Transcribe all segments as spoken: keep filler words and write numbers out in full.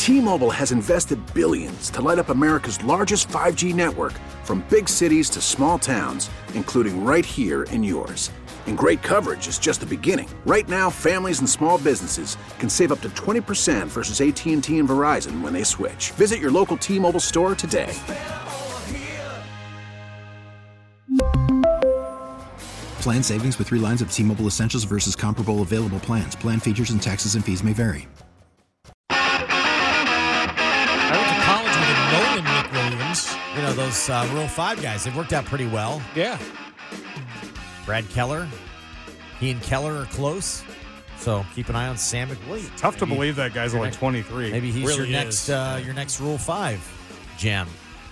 T-Mobile has invested billions to light up America's largest five G network, from big cities to small towns, including right here in yours. And great coverage is just the beginning. Right now, families and small businesses can save up to twenty percent versus A T and T and Verizon when they switch. Visit your local T-Mobile store today. Plan savings with three lines of T-Mobile Essentials versus comparable available plans. Plan features and taxes and fees may vary. I went to college with Nolan McWilliams. You know, those uh, Rule five guys, they've worked out pretty well. Yeah. Brad Keller, he and Keller are close. So keep an eye on Sam McWilliams. Tough to Maybe believe that guy's only twenty-three. Maybe he's Really your is. next uh, your next Rule five gem.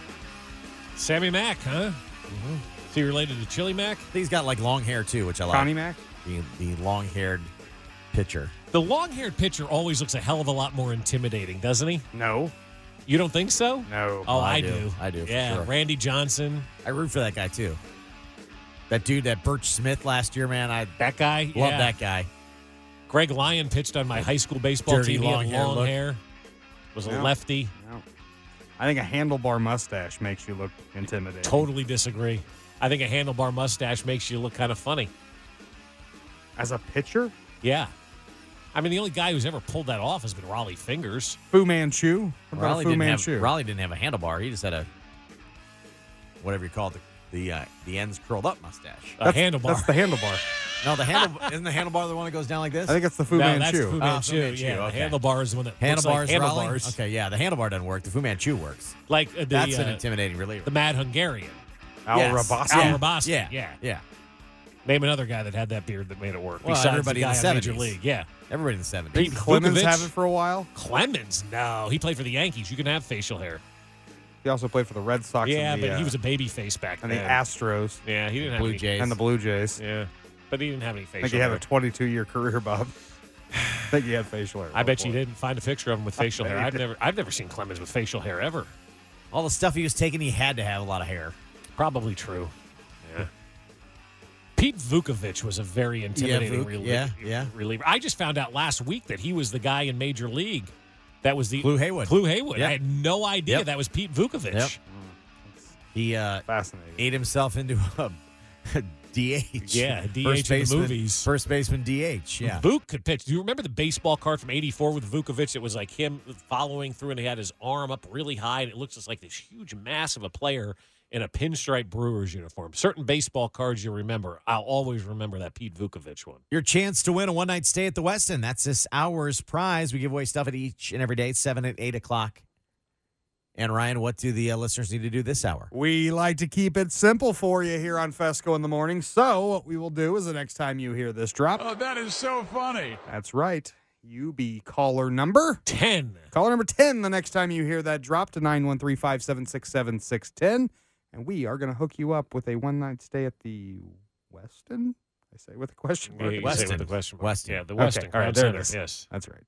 Sammy Mack, huh? Mm-hmm. Is he related to Chili Mack? I think he's got like long hair too, which I like. Connie Mack? The, the long-haired pitcher. The long-haired pitcher always looks a hell of a lot more intimidating, doesn't he? No. You don't think so? No. Oh, I I, do. do. I do, for Yeah, sure. Randy Johnson. I root for that guy too. That dude, that Birch Smith last year, man, I That guy. love yeah. that guy. Greg Lyon pitched on my high school baseball Dirty team. He long had hair long look. hair. Was a No. lefty. No. I think a handlebar mustache makes you look intimidating. Totally disagree. I think a handlebar mustache makes you look kind of funny. As a pitcher? Yeah. I mean, the only guy who's ever pulled that off has been Raleigh Fingers. Fu Manchu? What about Raleigh Fu didn't, Manchu? have, Raleigh didn't have a handlebar. He just had a, whatever you call it, the the, uh, the ends curled up mustache. A That's, handlebar. That's the handlebar. No, the handle isn't the handlebar the one that goes down like this? I think it's the Fu no, Manchu. that's Fu Oh, Manchu. Fu Manchu, Yeah, okay. the handlebar is the one that looks Handlebars, like Raleigh? handlebars. Okay, yeah, the handlebar doesn't work. The Fu Manchu works. Like uh, the, That's an uh, intimidating reliever. the Mad Hungarian. Al Yes. Rabasi. Al Yeah. Rabasi. Yeah, Yeah. yeah. Name another guy that had that beard that made it work. Well, besides everybody the in guy the on Major seventies. League. Yeah. Everybody in the seventies. Pete Didn't Clemens Vukovich. have it for a while? Clemens, no. He played for the Yankees. You can have facial hair. He also played for the Red Sox Yeah, and the, but uh, he was a baby face back and then. the Astros yeah, he didn't have Blue any. Jays. and the Blue Jays. Yeah, but he didn't have any I facial think he had hair. a twenty-two-year career, Bob. I think he had facial hair. I bet you did. didn't find a picture of him with facial bet hair. you I've did. never, I've never seen Clemens with facial hair ever. All the stuff he was taking, he had to have a lot of hair. Probably true. Yeah. Pete Vukovich was a very intimidating Vuk, relie- yeah, yeah. reliever. I just found out last week that he was the guy in Major League. That was the Blue Haywood. Blue Haywood. Yep. I had no idea Yep. that was Pete Vukovich. Yep. He uh, Fascinating. ate himself into a, a D H. Yeah, D H First in the baseman, movies. First baseman D H, yeah. Vuk could pitch. Do you remember the baseball card from eighty-four with Vukovich? It was like him following through, and he had his arm up really high, and it looks just like this huge mass of a player in a pinstripe Brewers uniform. Certain baseball cards you remember. I'll always remember that Pete Vukovich one. Your chance to win a one-night stay at the Westin. That's this hour's prize. We give away stuff at each and every day, seven and eight o'clock. And, Ryan, what do the uh, listeners need to do this hour? We like to keep it simple for you here on Fesco in the morning. So what we will do is the next time you hear this drop. Oh, that is so funny. That's right. You be caller number. ten. Caller number ten the next time you hear that drop to nine one three, five seven six, seven six one zero. And we are going to hook you up with a one-night stay at the Westin. I say with a question mark. Yeah, you say Westin. with the question mark. Westin. Yeah, the Okay, Westin all Crown right, there it Center. is. Yes. That's right.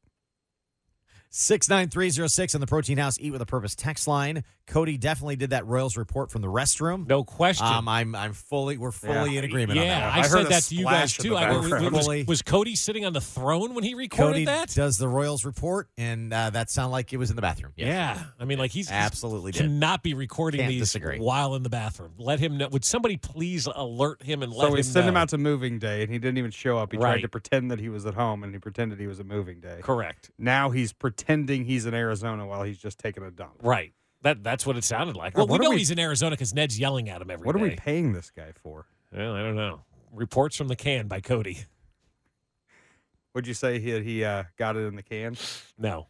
six nine three zero six on the Protein House Eat with a Purpose text line. Cody definitely did that Royals report from the restroom. No question. Um, I'm I'm fully we're fully Yeah. in agreement yeah, on that. I, I heard said a that to you guys splash in too. the I, was, background. was, was Cody sitting on the throne when he recorded Cody that? does the Royals report, and uh, that sounded like it was in the bathroom. Yes. Yeah, I mean, like he's Absolutely he's did. cannot be recording Can't these disagree. while in the bathroom. Let him know. Would somebody please alert him and let So we him sent know? him out to moving day, and he didn't even show up. He Right. tried to pretend that he was at home, and he pretended he was at moving day. Correct. Now he's pretending he's in Arizona while he's just taking a dump. Right. That that's what it sounded like. God, Well, we what are know we- he's in Arizona because Ned's yelling at him every day. What are we paying this guy for? Well, I don't know. Reports from the can by Cody. Would you say he he uh, got it in the can? No.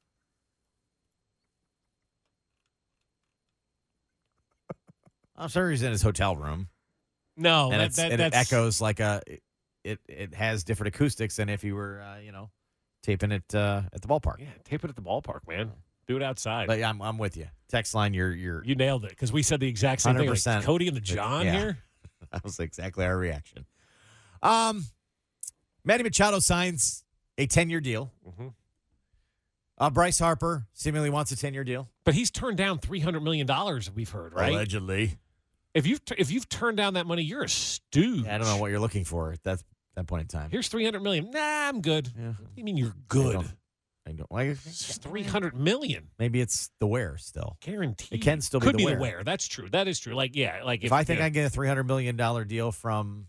I'm sure he's in his hotel room, No. and, that, it's, that, and it that's, echoes like a it it has different acoustics than if you were uh, you know taping it uh, at the ballpark. Yeah, tape it at the ballpark, man. Do it outside. But yeah, I'm I'm with you. Text line, you're you're you nailed it because we said the exact same one hundred thing. Like, percent. Cody and the John Yeah. here. That was exactly our reaction. Um, Manny Machado signs a ten-year deal. Mm-hmm. Uh, Bryce Harper seemingly wants a ten-year deal. But he's turned down three hundred million dollars. We've heard, right? Allegedly. If you've if you've turned down that money, you're a stooge. I don't know what you're looking for at that, that point in time. Here's three hundred million. Nah, I'm good. Yeah. What do you mean you're I good? don't- I don't like three hundred million. Maybe it's the wear still. Guaranteed. It can still be Could the be wear. the wear. That's true. That is true. Like, yeah. Like If, if, I think you know, I get a three hundred million dollars deal from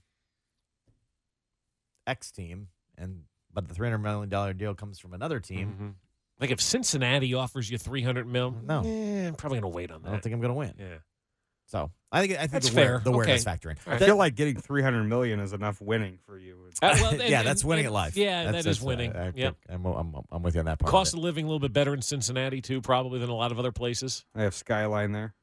X team, and but the three hundred million dollars deal comes from another team, Mhm. Like if Cincinnati offers you three hundred mil, No. eh, I'm probably going to wait on that. I don't think I'm going to win. Yeah. So I think I think That's the wear, fair. the wear Okay. does factor in. I That- feel like getting three hundred million is enough winning for you. Uh, well, and- yeah, and- that's winning and- at life. Yeah, that's, that is that's, uh, winning. I, I Yep. think I'm, I'm, I'm with you on that part. Cost of of living a little bit better in Cincinnati, too, probably than a lot of other places. I have Skyline there.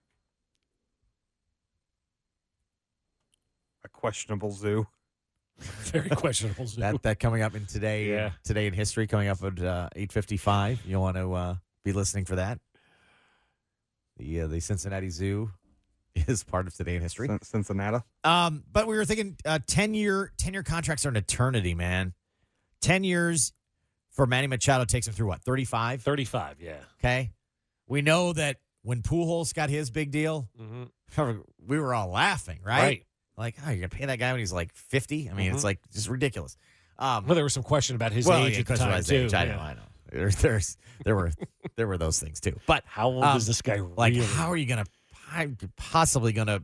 A questionable zoo. Very questionable. it. that that coming up in today Yeah. today in history coming up at uh, eight fifty-five. You want to uh, be listening for that. The uh, the Cincinnati Zoo is part of today in history. Cin- Cincinnati. Um, but we were thinking uh, ten year ten year contracts are an eternity, man. Ten years for Manny Machado takes him through what thirty-five. thirty-five, yeah. Okay, we know that when Pujols got his big deal, Mm-hmm. we were all laughing, right? Right. Like, oh, you're gonna pay that guy when he's like fifty? I mean, it's Mhm. like just ridiculous. Um, Well, there was some question about his well, age yeah, at the because of time, his too. age. I Yeah. know, I know. There, there's there were there were those things too. But How old Um, is this guy like, really? how are you gonna possibly gonna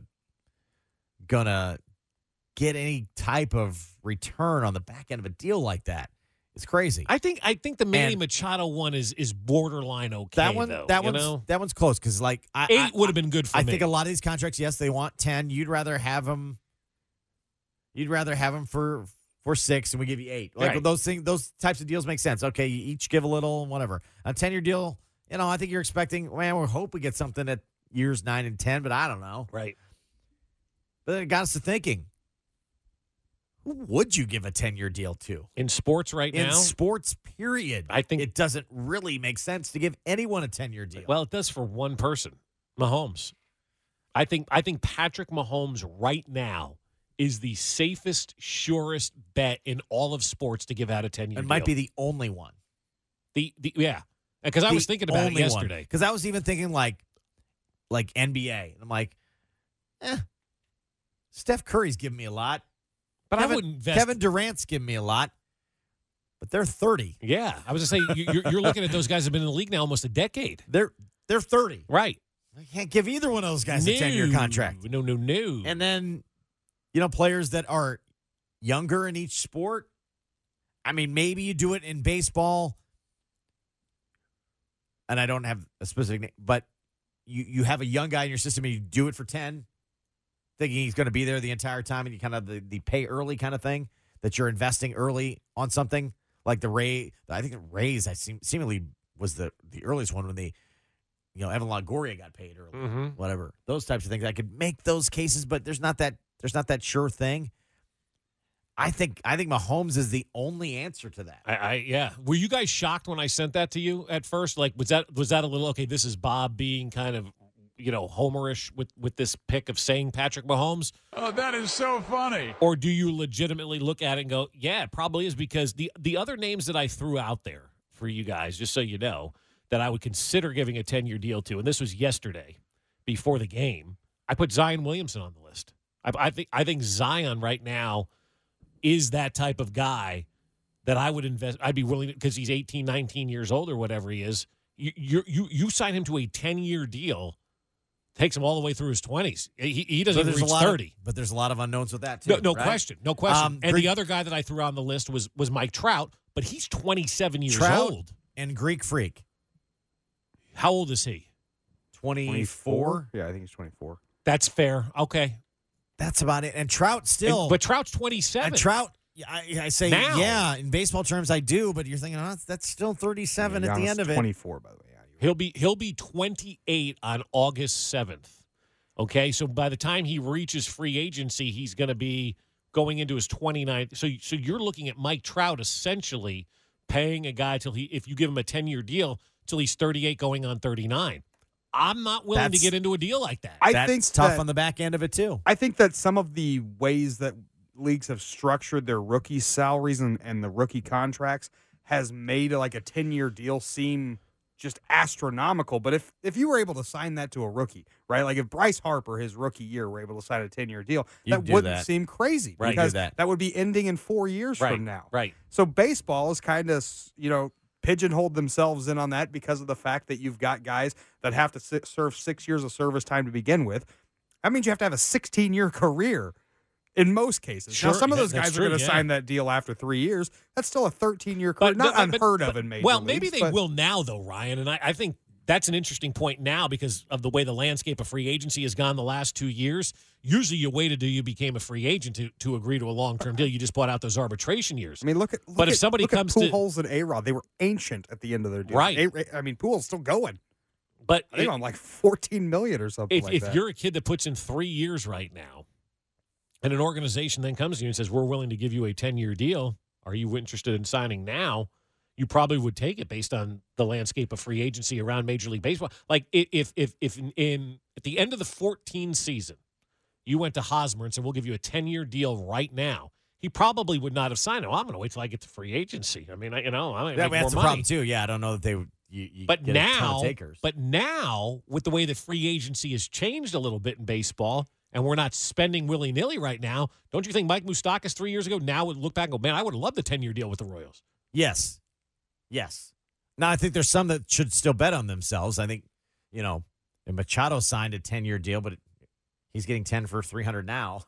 gonna get any type of return on the back end of a deal like that? It's crazy. I think I think the Manny And- Machado one is is borderline okay. that one, though, that you one's know? that one's close because like I, eight I- would have been good for I me. think a lot of these contracts, yes, they want ten. You'd rather have them. You'd rather have them for for six, and we give you eight. Like Right. those things, those types of deals make sense. Okay, you each give a little, and whatever. A ten year deal, you know, I think you're expecting. Man, we hope we get something at years nine and ten, but I don't know. right. But then it got us to thinking: who would you give a ten year deal to In sports right in now, sports? Period. I think- it doesn't really make sense to give anyone a ten year deal. well, it does for one person, Mahomes. I think I think Patrick Mahomes right now is the safest, surest bet in all of sports to give out a ten year it deal. might be the only one. the, the yeah. Because I The was thinking about it only one. yesterday. Because I was even thinking like, like N B A. And I'm like, eh, Steph Curry's giving me a lot. But Kevin, I wouldn't invest. Kevin Durant's giving me a lot. But they're thirty. Yeah, I was just saying you- you're, you're looking at those guys who've been in the league now almost a decade. They're they're thirty. Right. I can't give either one of those guys a ten year No. contract. No, no, no. And then, you know, players that are younger in each sport. I mean, maybe you do it in baseball. And I don't have a specific name, but you, you have a young guy in your system and you do it for ten, thinking he's going to be there the entire time, and you kind of the, the pay early kind of thing that you're investing early on something like the Ray. I think the Rays, I seem, seemingly was the, the earliest one when they, you know, Evan Longoria got paid early, Mhm. whatever. Those types of things. I could make those cases, but there's not that there's not that sure thing. I think I think Mahomes is the only answer to that. I, I yeah. Were you guys shocked when I sent that to you at first? Like, was that was that a little okay? This is Bob being kind of, you know, homerish with with this pick of saying Patrick Mahomes, Oh, that is so funny. or do you legitimately look at it and go, yeah, it probably is? Because the the other names that I threw out there for you guys, just so you know, that I would consider giving a ten year deal to, and this was yesterday before the game. I put Zion Williamson on the list. I, I think I think Zion right now is that type of guy that I would invest. I'd be willing to, because he's eighteen, nineteen years old or whatever he is. You you you, you sign him to a ten year deal, takes him all the way through his twenties. He, he doesn't But even reach a lot of- thirty. but there's a lot of unknowns with that too. No, no right? question, no question. Um, and Greek- the other guy that I threw on the list was was Mike Trout, but he's twenty-seven years Trout old. and Greek Freak, How old is he? twenty-four. Yeah, I think he's twenty-four. That's fair. Okay, That's about it. And Trout still, And- but Trout's twenty-seven. and Trout. I, I say Now. yeah. In baseball terms, I do. But you're thinking, oh, that's, that's still thirty-seven at the Giannis end of it. twenty-four, by the way. Yeah, you're He'll be he'll be twenty-eight on August seventh. Okay, so by the time he reaches free agency, he's going to be going into his twenty-ninth. So so you're looking at Mike Trout essentially paying a guy till he, if you give him a ten-year deal, till he's thirty-eight going on thirty-nine. I'm not willing That's- to get into a deal like that. I That's think tough that- on the back end of it too. I think that some of the ways that leagues have structured their rookie salaries and, and the rookie contracts has made like a ten-year deal seem just astronomical. But if if you were able to sign that to a rookie, right? Like if Bryce Harper, his rookie year, were able to sign a ten-year deal, You'd that do wouldn't that. seem crazy Right. because Do that. that would be ending in four years right from now. right. So baseball is kind of, you know, pigeonholed themselves in on that because of the fact that you've got guys that have to sit, serve six years of service time to begin with. That means you have to have a sixteen-year career in most cases. Sure, now, some of those that's guys true, are going to yeah. sign that deal after three years. That's still a thirteen-year career. But- Not but- but- unheard but- of in major Well, leagues, maybe they but- will now, though, Ryan. And I, I think that's an interesting point now because of the way the landscape of free agency has gone the last two years. Usually you waited till you became a free agent to, to agree to a long-term deal. You just bought out those arbitration years. I mean, look at look But if at- somebody look comes at to- Pujols and A-Rod, they were ancient at the end of their deal. Right. A- I mean, Pujols still going. But I think it- I'm like fourteen million or something if, like if that. you're a kid that puts in three years right now, and an organization then comes to you and says, we're willing to give you a ten-year deal, are you interested in signing now? You probably would take it based on the landscape of free agency around Major League Baseball. Like i- if if if in, in at the end of the fourteen season, you went to Hosmer and said, we'll give you a ten-year deal right now, he probably would not have signed it. Well, I'm going to wait till I get to free agency. I mean, I, you know, I might Yeah, make that's more the money. problem too. Yeah, I don't know that they would. You, you But get a ton now, of takers. but now with the way that free agency has changed a little bit in baseball, and we're not spending willy nilly right now, don't you think Mike Moustakas three years ago now would look back and go, man, I would have loved the ten-year deal with the Royals. Yes. Yes. Now, I think there's some that should still bet on themselves. I think, you know, and Machado signed a ten-year deal, but it, he's getting ten for three hundred now.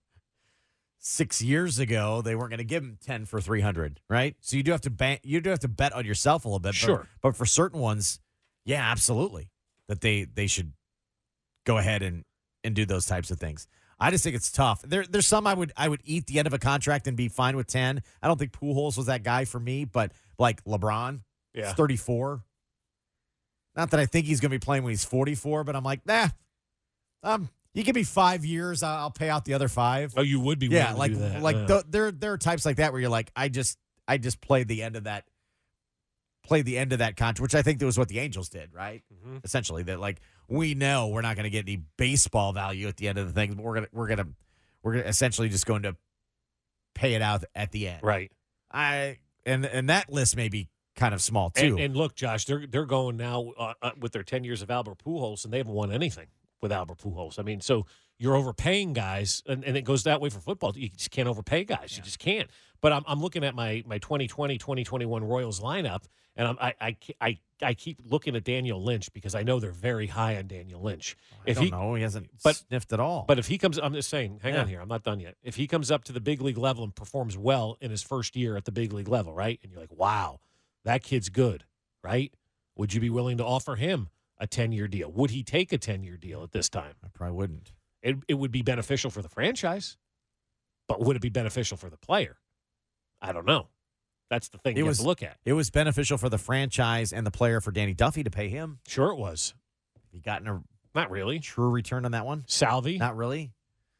Six years ago, they weren't going to give him ten for three hundred, right? So you do have to bank, you do have to bet on yourself a little bit. Sure. But, but for certain ones, yeah, absolutely, that they they should go ahead and, and do those types of things. I just think it's tough. There, there's some I would I would eat the end of a contract and be fine with ten. I don't think Pujols was that guy for me, but like LeBron, Yeah. he's thirty-four. Not that I think he's going to be playing when he's forty-four, but I'm like, nah. Um, you give me five years, I'll I'll pay out the other five. Oh, you would be yeah, willing like to do that. like Yeah. th- there there are types like that where you're like, I just I just played the end of that, played the end of that contract, which I think that was what the Angels did, right? Mm-hmm. Essentially, that like we know we're not going to get any baseball value at the end of the thing, but we're gonna we're gonna we're gonna essentially just going to pay it out at the end, Right. I and and that list may be kind of small too. And, and look, Josh, they're they're going now uh, uh, with their ten years of Albert Pujols, and they haven't won anything with Albert Pujols. I mean, so you're overpaying guys, and, and it goes that way for football. You just can't overpay guys. You just can't. But I'm I'm looking at my my twenty twenty, twenty twenty-one Royals lineup, and I'm, I, I I I keep looking at Daniel Lynch because I know they're very high on Daniel Lynch. I don't know. He hasn't but- sniffed at all. But if he comes, I'm just saying, hang Yeah. on here. I'm not done yet. If he comes up to the big league level and performs well in his first year at the big league level, right? And you're like, wow, that kid's good, right? Would you be willing to offer him a ten-year deal? Would he take a ten-year deal at this time? I probably wouldn't. It, it would be beneficial for the franchise, but would it be beneficial for the player? I don't know. That's the thing It you was- have to look at. It was beneficial for the franchise and the player for Danny Duffy to pay him. Sure it was. He gotten a Not really. true return on that one. Salvi? Not really.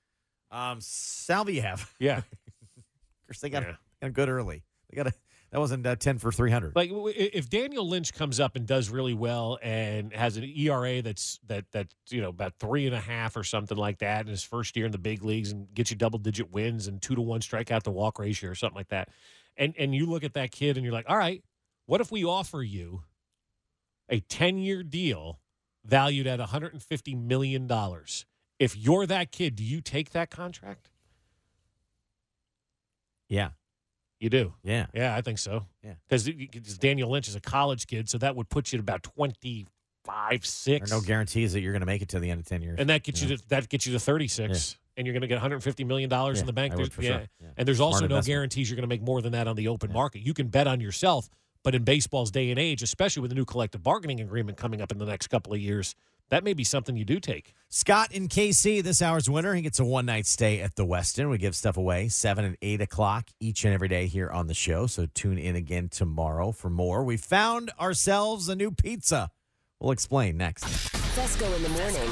Um, Salvi you have. Yeah. Of course, they got, Yeah. got good early. They got a that wasn't uh, ten for three hundred. Like w- if Daniel Lynch comes up and does really well and has an E R A that's that that you know about three and a half or something like that in his first year in the big leagues and gets you double digit wins and two to one strikeout to walk ratio or something like that, and and you look at that kid and you're like, all right, what if we offer you a ten year deal valued at one hundred fifty million dollars? If you're that kid, do you take that contract? Yeah, You do. yeah. Yeah, I think so. Yeah. Because Daniel Lynch is a college kid, so that would put you at about twenty-five, six. There are no guarantees that you're going to make it to the end of ten years. And that gets you to that gets you to thirty-six. And you're going to get one hundred fifty million dollars Yeah, in the bank. I would There's- for yeah. sure. Yeah. And there's Smart also no investment. guarantees you're going to make more than that on the open market. You can bet on yourself, but in baseball's day and age, especially with the new collective bargaining agreement coming up in the next couple of years, that may be something you do take. Scott in K C, this hour's winner. He gets a one night stay at the Westin. We give stuff away seven and eight o'clock each and every day here on the show. So tune in again tomorrow for more. We found ourselves a new pizza. We'll explain next. Fesco in the morning.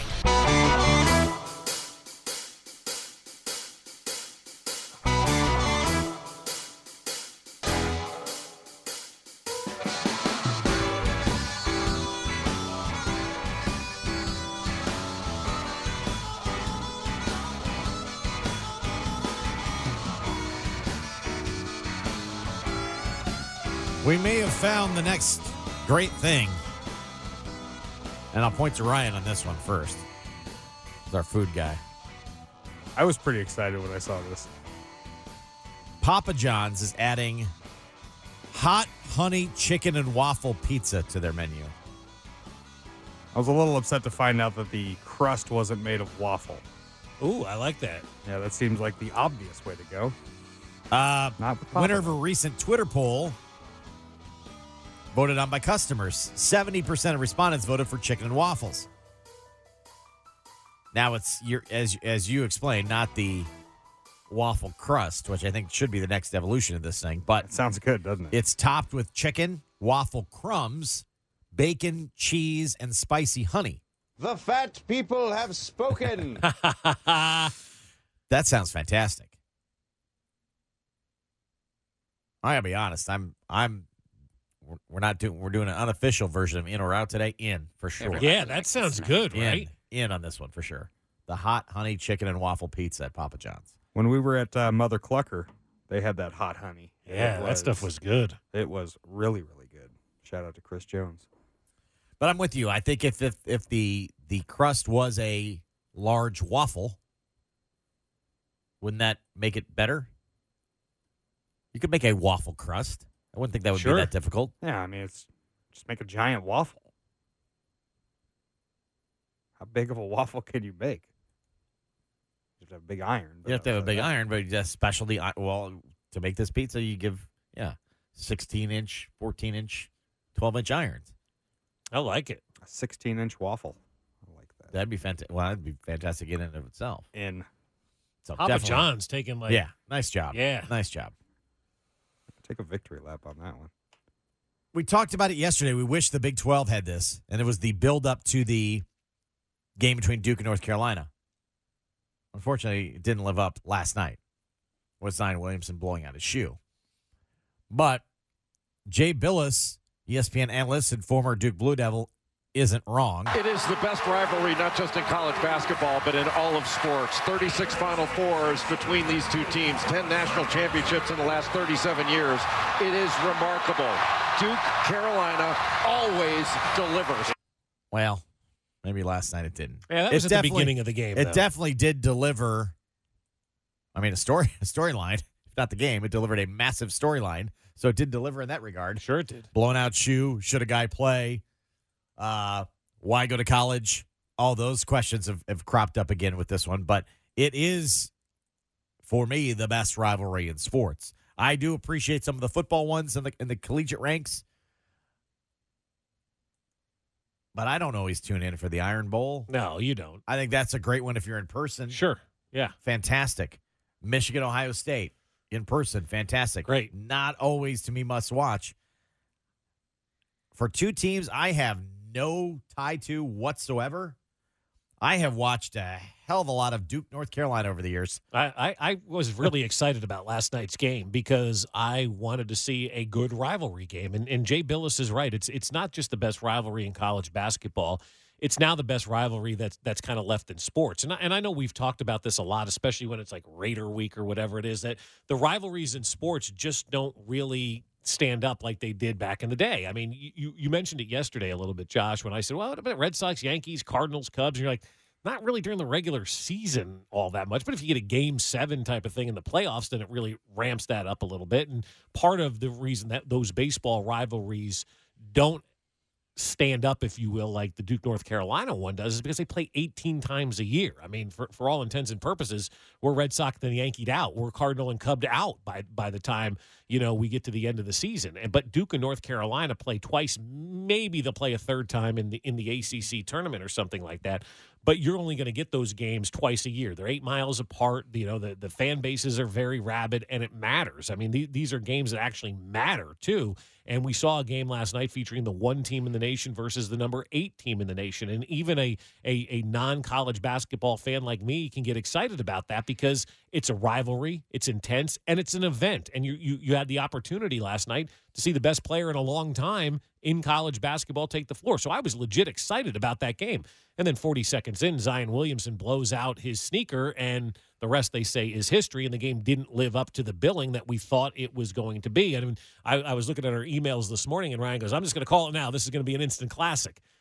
We may have found the next great thing. And I'll point to Ryan on this one first. He's our food guy. I was pretty excited when I saw this. Papa John's is adding hot honey chicken and waffle pizza to their menu. I was a little upset to find out that the crust wasn't made of waffle. Ooh, I like that. Yeah, that seems like the obvious way to go. Uh, Not with winner Papa of a recent Twitter poll voted on by customers. seventy percent of respondents voted for chicken and waffles. Now it's your as as you explained, not the waffle crust, which I think should be the next evolution of this thing. But It sounds good, doesn't it? it's topped with chicken, waffle crumbs, bacon, cheese, and spicy honey. The fat people have spoken. That sounds fantastic. I gotta be honest. I'm I'm we're- we're not doing we're doing an unofficial version of in or out today. In for sure. Yeah, that sounds good, In, right? in on this one for sure. The hot honey chicken and waffle pizza at Papa John's. When we were at uh, Mother Clucker, they had that hot honey. Yeah, It that stuff was good. It was really, really good. Shout out to Chris Jones. But I'm with you. I think if if if the the crust was a large waffle, wouldn't that make it better? You could make a waffle crust. I wouldn't think that would Sure. be that difficult. Yeah, I mean, it's just make a giant waffle. How big of a waffle can you make? You have to have a big iron. You have to have a big uh, iron, but just specialty. i- Well, to make this pizza, you give yeah, sixteen inch, fourteen inch, twelve inch irons. I like it. A sixteen-inch waffle. I like that. That'd be fantastic. Well, that'd be fantastic in and of itself. In. So Papa definitely- John's taking like Yeah, nice job. Yeah. nice job. Take a victory lap on that one. We talked about it yesterday. We wish the Big twelve had this, and it was the build up to the game between Duke and North Carolina. Unfortunately, it didn't live up last night with Zion Williamson blowing out his shoe. But Jay Billis, E S P N analyst and former Duke Blue Devil, isn't wrong. It is the best rivalry, not just in college basketball, but in all of sports. thirty-six Final Fours between these two teams, ten national championships in the last thirty-seven years. It is remarkable. Duke, Carolina always delivers. Well, maybe last night it didn't. Yeah, that It was at the definitely- beginning of the game. It though. definitely did deliver. I mean, a story, a storyline. If not the game, it delivered a massive storyline. So it did deliver in that regard. Sure it did. Blown out shoe. Should a guy play? Uh, why go to college? All those questions have, have cropped up again with this one. But it is, for me, the best rivalry in sports. I do appreciate some of the football ones in the in the collegiate ranks. But I don't always tune in for the Iron Bowl. No, you don't. I think that's a great one if you're in person. Sure. Yeah. Fantastic. Michigan, Ohio State, in person, fantastic. Great. Not always, to me, must watch. For two teams I have no tie to whatsoever, I have watched a hell of a lot of Duke, North Carolina over the years. I, I, I was really excited about last night's game because I wanted to see a good rivalry game. And, and Jay Billis is right. It's it's not just the best rivalry in college basketball. It's now the best rivalry that's that's kind of left in sports. And I, and I know we've talked about this a lot, especially when it's like Raider Week or whatever it is, that the rivalries in sports just don't really stand up like they did back in the day. I mean, you you mentioned it yesterday a little bit, Josh, when I said, well, what about Red Sox, Yankees, Cardinals, Cubs? And you're like, not really during the regular season all that much. But if you get a game seven type of thing in the playoffs, then it really ramps that up a little bit. And part of the reason that those baseball rivalries don't stand up, if you will, like the Duke North Carolina one does, is because they play eighteen times a year. I mean, for, for all intents and purposes, we're Red Sox and Yankeed out. We're Cardinal and Cubbed out by by the time, you know, we get to the end of the season. And but Duke and North Carolina play twice. Maybe they'll play a third time in the in the A C C tournament or something like that. But you're only going to get those games twice a year. They're eight miles apart. You know, the, the fan bases are very rabid, and it matters. I mean, th- these are games that actually matter, too. And we saw a game last night featuring the one team in the nation versus the number eight team in the nation. And even a, a, a non-college basketball fan like me can get excited about that because it's a rivalry, it's intense, and it's an event. And you, you, you had the opportunity last night to see the best player in a long time in college basketball take the floor. So I was legit excited about that game. And then forty seconds in, Zion Williamson blows out his sneaker, and the rest, they say, is history, and the game didn't live up to the billing that we thought it was going to be. I mean, I, I was looking at our emails this morning, and Ryan goes, I'm just going to call it now. This is going to be an instant classic.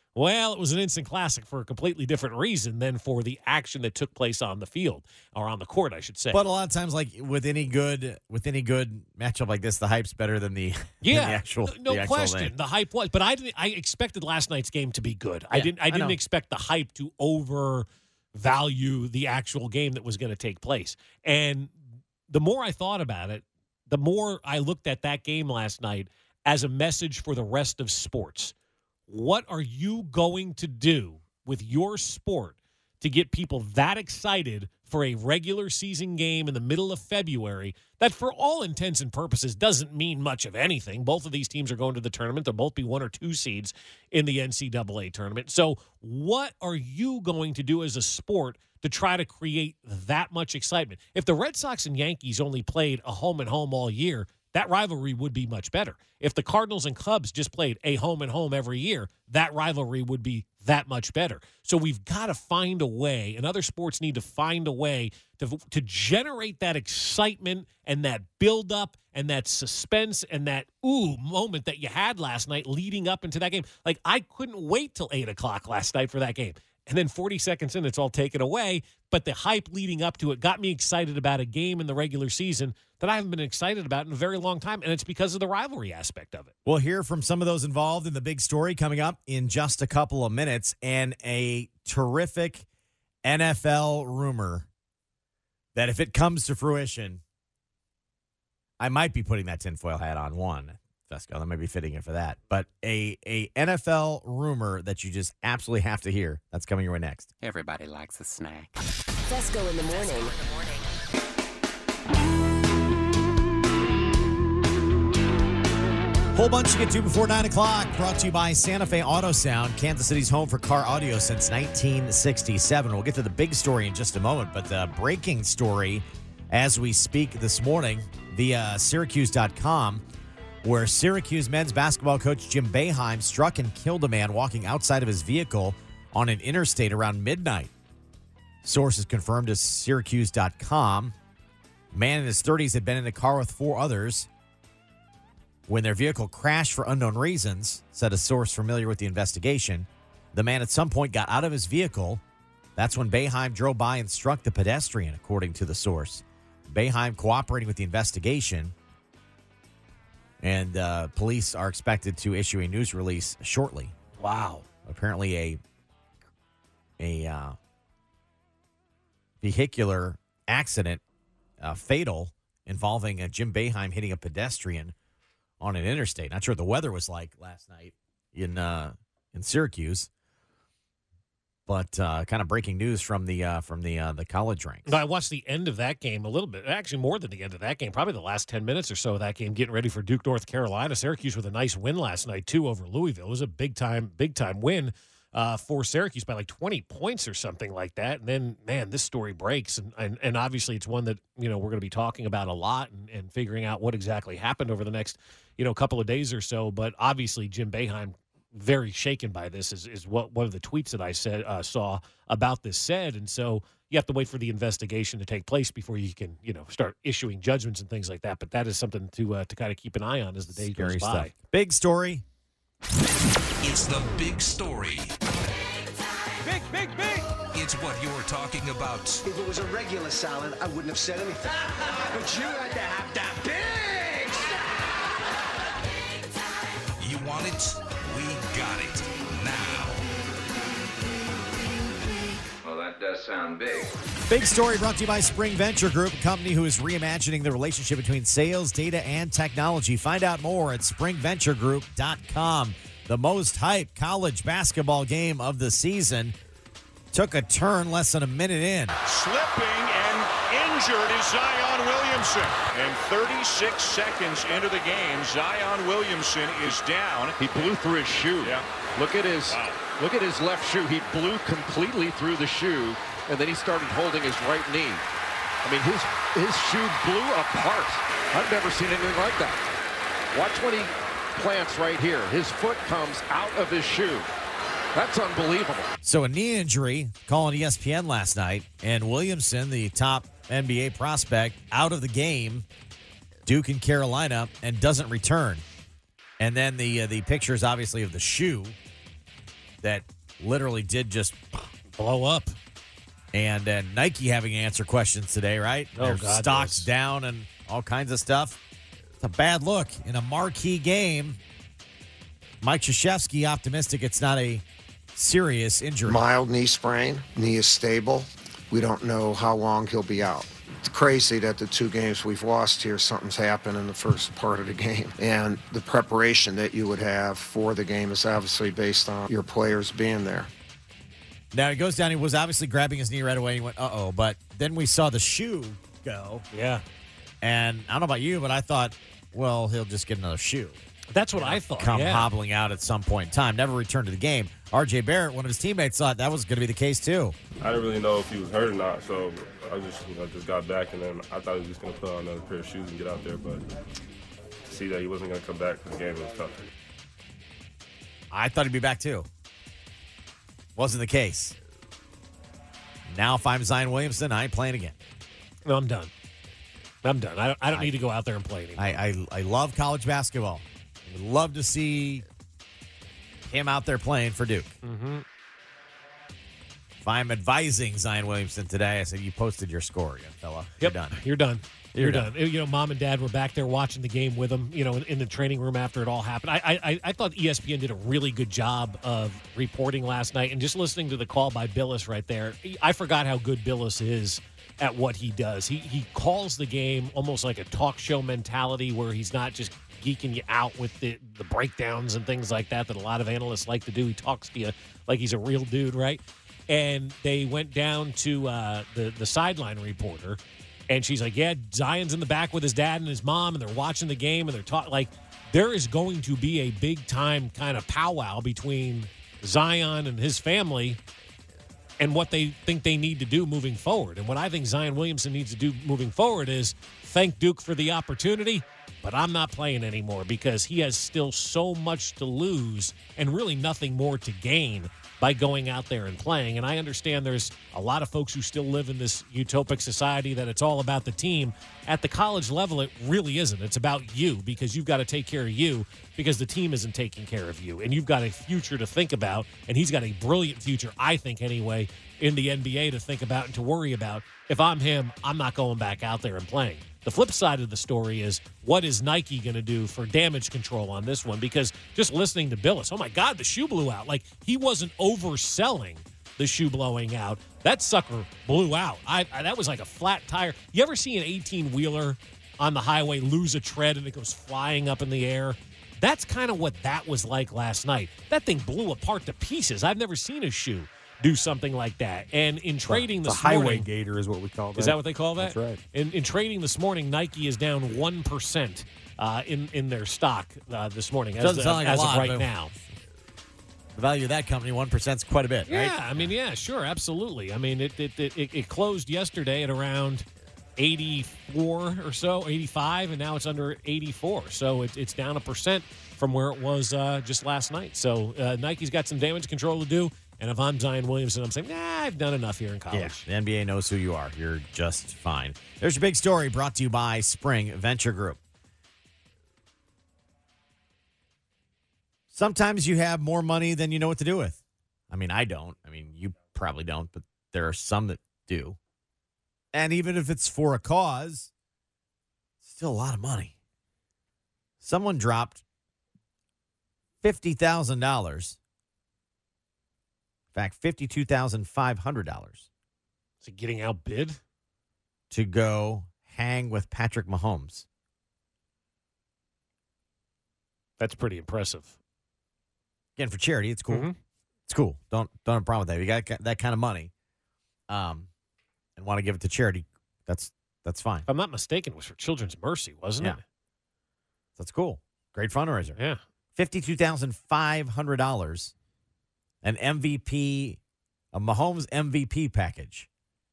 Well, it was an instant classic for a completely different reason than for the action that took place on the field, or on the court, I should say. But a lot of times, like with any good with any good matchup like this, the hype's better than the, yeah, than the actual. no the actual question. thing. The hype was, but I didn't. I expected last night's game to be good. I Yeah, didn't. I I didn't know. expect the hype to overvalue the actual game that was going to take place. And the more I thought about it, the more I looked at that game last night as a message for the rest of sports. What are you going to do with your sport to get people that excited for a regular season game in the middle of February that, for all intents and purposes, doesn't mean much of anything? Both of these teams are going to the tournament. They'll both be one or two seeds in the N C double A tournament. So what are you going to do as a sport to try to create that much excitement? If the Red Sox and Yankees only played a home and home all year, that rivalry would be much better. If the Cardinals and Cubs just played a home and home every year, that rivalry would be that much better. So we've got to find a way, and other sports need to find a way to, to generate that excitement and that buildup and that suspense and that ooh moment that you had last night leading up into that game. Like, I couldn't wait till eight o'clock last night for that game. And then forty seconds in, it's all taken away. But the hype leading up to it got me excited about a game in the regular season that I haven't been excited about in a very long time. And it's because of the rivalry aspect of it. We'll hear from some of those involved in the big story coming up in just a couple of minutes. And a terrific N F L rumor that, if it comes to fruition, I might be putting that tinfoil hat on. One, Fesco, that might be fitting it for that. But a, a N F L rumor that you just absolutely have to hear. That's coming your way next. Everybody likes a snack. Fesco in the morning. Whole bunch to get to before nine o'clock. Brought to you by Santa Fe Auto Sound, Kansas City's home for car audio since nineteen sixty-seven. We'll get to the big story in just a moment, but the breaking story as we speak this morning via Syracuse dot com, where Syracuse men's basketball coach Jim Boeheim struck and killed a man walking outside of his vehicle on an interstate around midnight. Sources confirmed to Syracuse dot com. Man in his thirties had been in a car with four others when their vehicle crashed for unknown reasons, said a source familiar with the investigation. The man at some point got out of his vehicle. That's when Boeheim drove by and struck the pedestrian, according to the source. Boeheim cooperating with the investigation, and uh, police are expected to issue a news release shortly. Wow. Apparently a, a uh, vehicular accident, uh, fatal, involving uh, Jim Boeheim hitting a pedestrian on an interstate. Not sure what the weather was like last night in uh, in Syracuse, but uh, kind of breaking news from the uh, from the uh, the college ranks. I watched the end of that game a little bit, actually more than the end of that game, probably the last ten minutes or so of that game, getting ready for Duke, North Carolina. Syracuse with a nice win last night, too, over Louisville. It was a big time, big time win uh, for Syracuse by like twenty points or something like that. And then, man, this story breaks. And, and, and obviously it's one that, you know, we're going to be talking about a lot and, and figuring out what exactly happened over the next, you know, couple of days or so. But obviously Jim Boeheim, very shaken by this, is, is what one of the tweets that I said uh, saw about this said. And so you have to wait for the investigation to take place before you can, you know, start issuing judgments and things like that. But that is something to uh, to kind of keep an eye on as the day Scary goes by. stuff. Big story. It's the big story. Big, big, big. It's what you're talking about. If it was a regular salad, I wouldn't have said anything. But you had to have that big. You want it? We got it now. Well, that does sound big. Big story brought to you by Spring Venture Group, a company who is reimagining the relationship between sales, data, and technology. Find out more at spring venture group dot com. The most hyped college basketball game of the season took a turn less than a minute in. Slipping and injured is Zion Williamson. And thirty-six seconds into the game, Zion Williamson is down. He blew through his shoe. Yeah. Look at his Wow. look at his left shoe. He blew completely through the shoe, and then he started holding his right knee. I mean, his his shoe blew apart. I've never seen anything like that. Watch when he plants right here. His foot comes out of his shoe. That's unbelievable. So a knee injury, calling E S P N last night, and Williamson, the top N B A prospect, out of the game, Duke and Carolina, and doesn't return. And then the uh, the pictures, obviously, of the shoe that literally did just blow up. And uh, Nike having to answer questions today, right? Oh, Their God, stocks yes. down and all kinds of stuff. It's a bad look in a marquee game. Mike Krzyzewski optimistic it's not a serious injury. Mild knee sprain. Knee is stable. We don't know how long he'll be out. It's crazy that the two games we've lost here, something's happened in the first part of the game. And the preparation that you would have for the game is obviously based on your players being there. Now he goes down. He was obviously grabbing his knee right away. He went, uh oh. But then we saw the shoe go. Yeah. And I don't know about you, but I thought, well, he'll just get another shoe. That's what I thought. Come yeah. hobbling out at some point in time. Never returned to the game. R J Barrett, one of his teammates, thought that was going to be the case too. I didn't really know if he was hurt or not, so I just, you know, just got back, and then I thought he was just going to put on another pair of shoes and get out there. But to see that he wasn't going to come back for the game, it was tough. I thought he'd be back too. Wasn't the case. Now, if I'm Zion Williamson, I ain't playing again. No, I'm done. I'm done. I don't, I don't I, need to go out there and play anymore. I, I, I love college basketball. I would love to see him out there playing for Duke. Mm-hmm. If I'm advising Zion Williamson today, I said, you posted your score, young fella. You're Yep. done. You're done. You're, You're done. done. You know, mom and dad were back there watching the game with him, you know, in, in the training room after it all happened. I, I I thought E S P N did a really good job of reporting last night, and just listening to the call by Billis right there. I forgot how good Billis is at what he does. He he calls the game almost like a talk show mentality, where he's not just geeking you out with the, the breakdowns and things like that that a lot of analysts like to do. He talks to you like he's a real dude, right? And they went down to uh, the, the sideline reporter, and she's like, yeah, Zion's in the back with his dad and his mom, and they're watching the game, and they're talking. Like, there is going to be a big-time kind of powwow between Zion and his family and what they think they need to do moving forward. And what I think Zion Williamson needs to do moving forward is thank Duke for the opportunity, but I'm not playing anymore, because he has still so much to lose and really nothing more to gain by going out there and playing. And I understand there's a lot of folks who still live in this utopic society that it's all about the team. At the college level, it really isn't. It's about you, because you've got to take care of you, because the team isn't taking care of you. And you've got a future to think about, and he's got a brilliant future, I think anyway, in the N B A to think about and to worry about. If I'm him, I'm not going back out there and playing. The flip side of the story is, what is Nike going to do for damage control on this one? Because just listening to Billis, oh, my God, the shoe blew out. Like, he wasn't overselling the shoe blowing out. That sucker blew out. I, I That was like a flat tire. You ever see an eighteen-wheeler on the highway lose a tread and it goes flying up in the air? That's kind of what that was like last night. That thing blew apart to pieces. I've never seen a shoe do something like that. And in trading the this highway morning, gator is what we call that. Is that what they call that? That's right. In, in trading this morning, Nike is down one percent uh, in, in their stock uh, this morning as, Doesn't sound like as a of lot, right but now. The value of that company, one percent is quite a bit, Yeah, right? I mean, yeah, sure, absolutely. I mean, it it, it it closed yesterday at around eighty-four or so, eighty-five, and now it's under eighty-four. So it, it's down a percent from where it was uh, just last night. So uh, Nike's got some damage control to do. And if I'm Zion Williamson, I'm saying, nah, I've done enough here in college. Yeah, the N B A knows who you are. You're just fine. There's your big story brought to you by Spring Venture Group. Sometimes you have more money than you know what to do with. I mean, I don't. I mean, you probably don't, but there are some that do. And even if it's for a cause, it's still a lot of money. Someone dropped fifty thousand dollars. In fact, fifty-two thousand five hundred dollars. Is it getting outbid? To go hang with Patrick Mahomes. That's pretty impressive. Again, for charity, it's cool. Mm-hmm. It's cool. Don't don't have a problem with that. You got that kind of money, um, and want to give it to charity. That's that's fine. If I'm not mistaken, it was for Children's Mercy, wasn't Yeah. it? That's cool. Great fundraiser. Yeah. Fifty-two thousand five hundred dollars. An M V P, a Mahomes M V P package.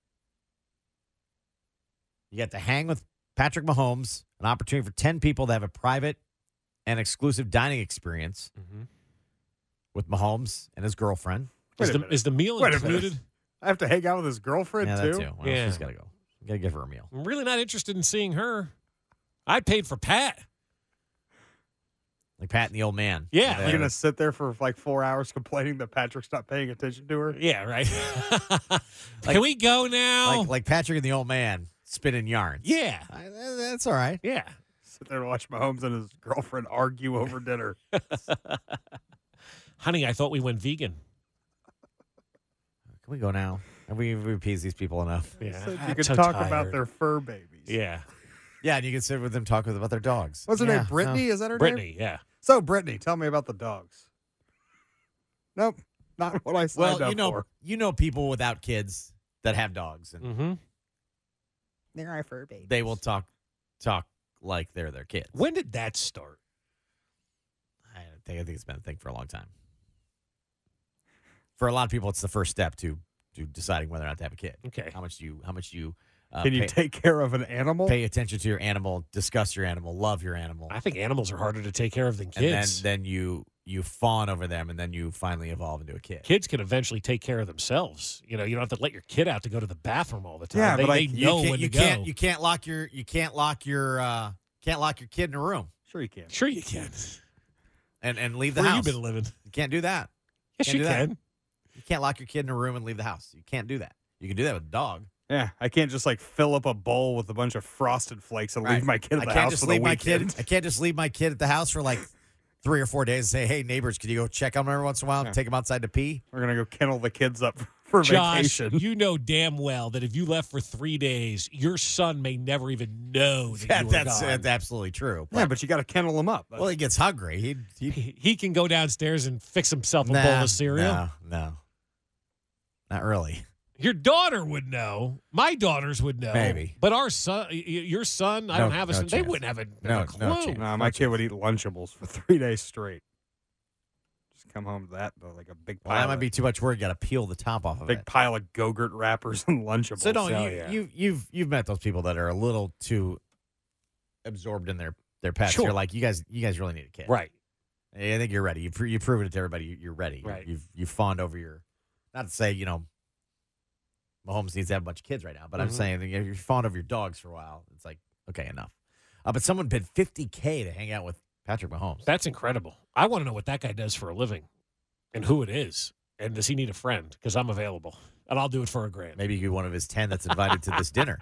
You get to hang with Patrick Mahomes, an opportunity for ten people to have a private and exclusive dining experience Mm-hmm. with Mahomes and his girlfriend. Is the, is the meal Wait a included? minute. I have to hang out with his girlfriend, Yeah, too? that too. Well, Yeah. she's got to go. You got to give her a meal. I'm really not interested in seeing her. I paid for Pat. Like Pat and the old man. Yeah. You're going to sit there for like four hours complaining that Patrick's not paying attention to her? Yeah, right. Like- Can we go now? Like, like Patrick and the old man spinning yarns. yeah. I- that's all right. Yeah. Sit there and watch Mahomes and his girlfriend argue over dinner. Honey, I thought we went vegan. Can we go now? Have we, we appeased these people enough? Yeah. So you I'm could so talk tired. about their fur babies. Yeah. Yeah, and you can sit with them, talk with about their dogs. What's her Yeah, name? Brittany? no. Is that her Brittany, name? yeah. So, Brittany, tell me about the dogs. Nope, not what I signed Well, up you know, for. you know people without kids that have dogs, and Mm-hmm. They're our fur babies. they will talk talk like they're their kids. When did that start? I think I think it's been a thing for a long time. For a lot of people, it's the first step to to deciding whether or not to have a kid. Okay. How much do you how much do you uh, Can you pay, take care of an animal? pay attention to your animal, discuss your animal, love your animal, I think animals are harder to take care of than and then kids. then you you fawn over them, and then you finally evolve into a kid. Kids can eventually take care of themselves. You know, you don't have to let your kid out to go to the bathroom all the time. Yeah, they, but I- they You know can't when you to can't go. you can't lock your you can't lock your uh, can't lock your kid in a room Sure you can. Sure you can. and and leave the Where house. you been living? You can't do that. Yes, Can't you do that. can. You can't lock your kid in a room and leave the house. You can't do that. You can do that with a dog. Yeah, I can't just like fill up a bowl with a bunch of Frosted Flakes and Right. leave my kid at I the can't house just for the leave my weekend. kid. I can't just leave my kid at the house for like three or four days and say, "Hey, neighbors, could you go check on them every once in a while and Yeah. take them outside to pee?" We're gonna go kennel the kids up for Josh, vacation. you know damn well that if you left for three days, your son may never even know that That- you were that's, gone. that's absolutely true. yeah, but you got to kennel them up. well, he gets hungry. He, he He, he can go downstairs and fix himself a bowl nah, of cereal. No, no, not really. Your daughter would know. My daughters would know. Maybe. But our son, y- y- your son, I No- don't have a no son. They chance. wouldn't have a, No- a no clue. chance. Nah, my kid would eat Lunchables for three days straight. Just come home to that though, like a big Well, pile. that might of, be too much work. You got to peel the top off of big it. pile of Go-Gurt wrappers and Lunchables. So don't Oh, you, yeah. you you've you've met those people that are a little too absorbed in their their pets. Sure. You're like, you guys you guys really need a kid, Right. I think you're ready. You've, pro- you've proven it to everybody. You- You're ready. You- Right. You've you've fawned over your. Not to say you know. Mahomes needs to have a bunch of kids right now, but I'm Mhm. saying that you're fawned over your dogs for a while. It's like okay, enough. Uh, but someone bid fifty K to hang out with Patrick Mahomes. That's incredible. I want to know what that guy does for a living and who it is. And does he need a friend? Because I'm available. And I'll do it for a grand. Maybe you're one of his ten that's invited to this dinner.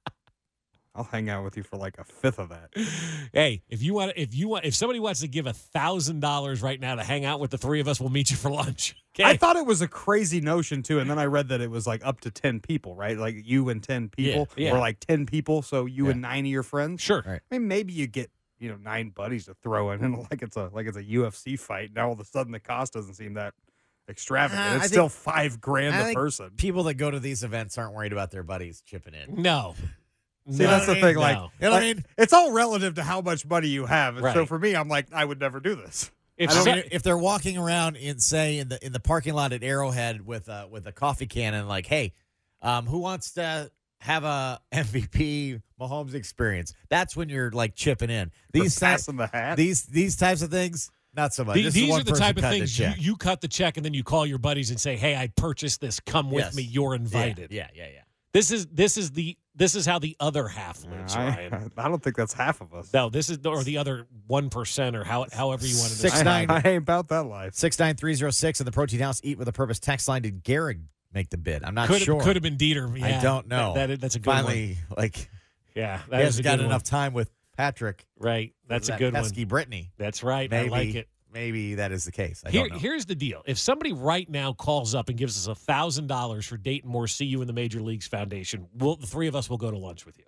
I'll hang out with you for like a fifth of that. Hey, if you want, if you want, if somebody wants to give a thousand dollars right now to hang out with the three of us, we'll meet you for lunch. Okay. I thought it was a crazy notion too, and then I read that it was like up to ten people, right? Like you and ten people, Yeah, yeah. or like ten people, so you Yeah. and nine of your friends. Sure. Right. I mean, maybe you get you know nine buddies to throw in, and like it's a like it's a U F C fight. Now all of a sudden the cost doesn't seem that extravagant. Uh, I it's think- still five grand I a think person. People that go to these events aren't worried about their buddies chipping in. No. See, No. that's the thing. Like, No. You know what I like, mean? it's all relative to how much money you have. And so Right. for me, I'm like, I would never do this. If I don't so- mean, if they're walking around in say in the in the parking lot at Arrowhead with a with a coffee can and like, hey, um, who wants to have a M V P Mahomes experience? That's when you're like chipping in. These For types passing the hat. these these types of things, not so much. The- This is these one are the person type of cutting things the you, check. you cut the check and then you call your buddies and say, "Hey, I purchased this. Come with Yes. me. You're invited." Yeah, yeah, yeah. This is this is the this is how the other half lives, I, Ryan. I don't think that's half of us. No, this is or the other one percent or how however you want to Six describe I, it. nine- I ain't about that life. Six nine three zero six in the Protein House. Eat with a Purpose text line. Did Garrick make the bid? I'm not Could sure. could have been Dieter. Yeah, I don't know. That, that- that's a good one. Finally, like Yeah, he that is a hasn't got good enough one. time with Patrick. Right, that's a That good one. pesky Brittany. That's right. Maybe, I like it. Maybe that is the case. I Here, don't know. here's the deal. If somebody right now calls up and gives us a thousand dollars for Dayton Moore See You in the Major Leagues Foundation, we'll, the three of us will go to lunch with you.